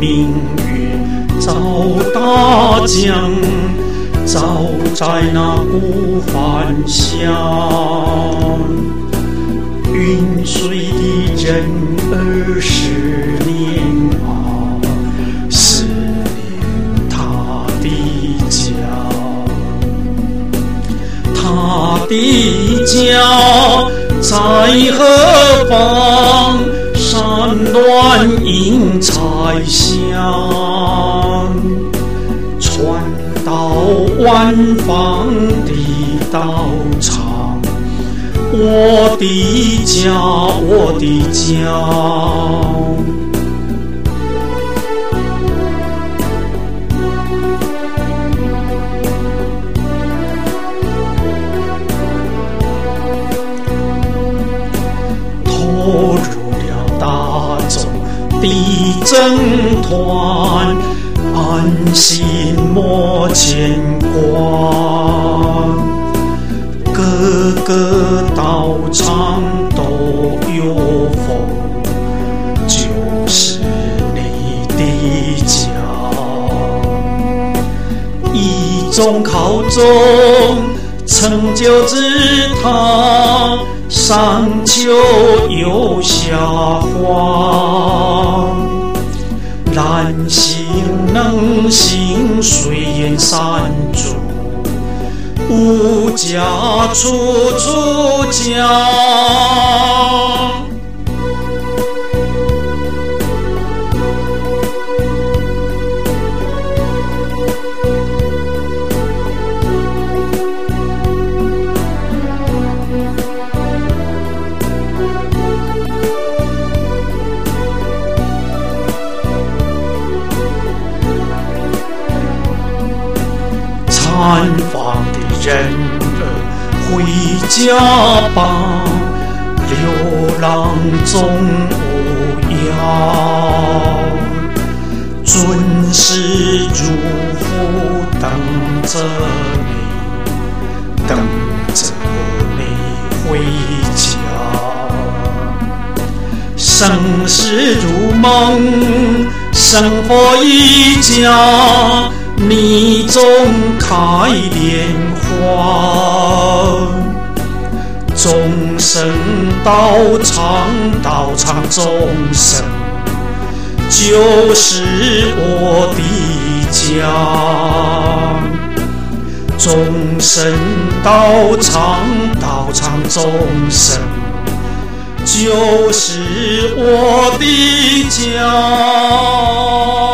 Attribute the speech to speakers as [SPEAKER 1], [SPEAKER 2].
[SPEAKER 1] 明月照大江，照在那孤帆下。云水的人20年啊，思念他的家。他的家在何方？山峦映彩霞，传到万方的道场。我的家，我的家。投入了大众的征团，安心莫牵挂。各个道场都有风，就是你的家。一种考中，成就之堂，上求有下花。难行能行，水淹山竹。无家处处家。参访的人儿回家吧，流浪中无恙。准时如父等着你，等着你回家。生死如梦，生活一家。你种开莲花，众生道场，道场众生，就是我的家。众生道场，道场众生，就是我的家。